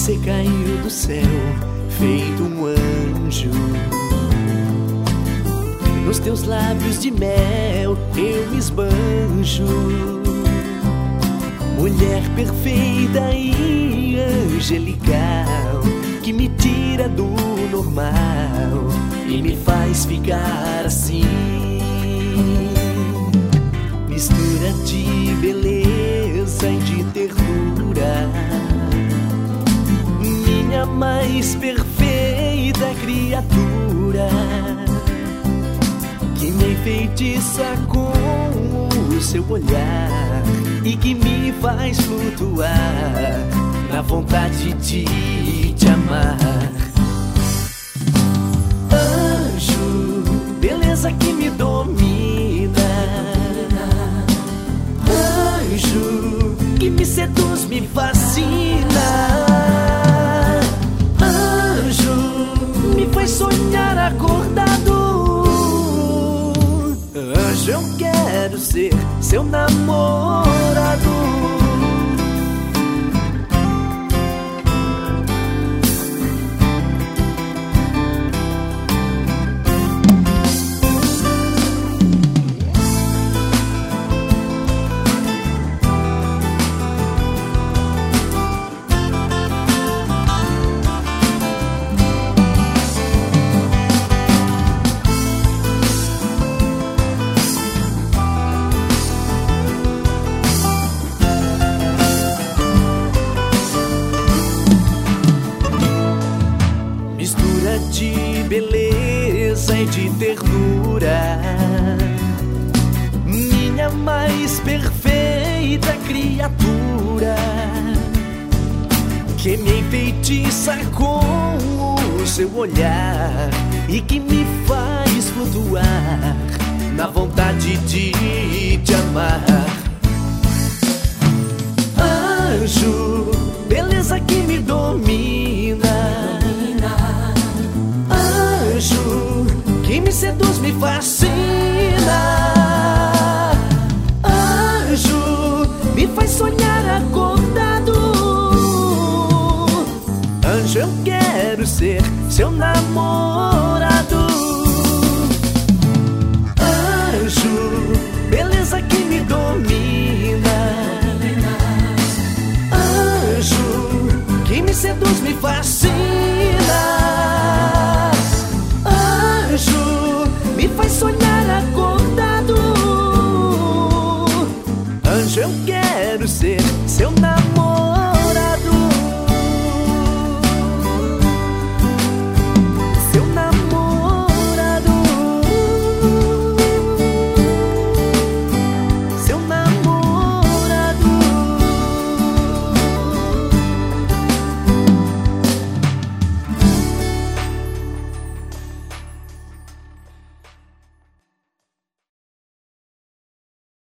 Você caiu do céu, feito um anjo. Nos teus lábios de mel eu me esbanjo. Mulher perfeita e angelical, que me tira do normal e me faz ficar assim. Mistura de beleza e de ternura, minha mais perfeita criatura, que me enfeitiça com o seu olhar e que me faz flutuar na vontade de te amar. Anjo, beleza que me domina. Anjo, que me seduz, me fascina. Anjo, me faz sonhar acordado. Anjo, eu quero ser seu namorado. De beleza e de ternura, minha mais perfeita criatura, que me enfeitiça com o seu olhar e que me faz flutuar na vontade de te amar. Anjo, beleza que me domina. Anjo, que me seduz, me fascina. Anjo, me faz sonhar acordado. Anjo, eu quero ser seu namorado. Anjo, beleza que me domina. Anjo, que me seduz, me fascina.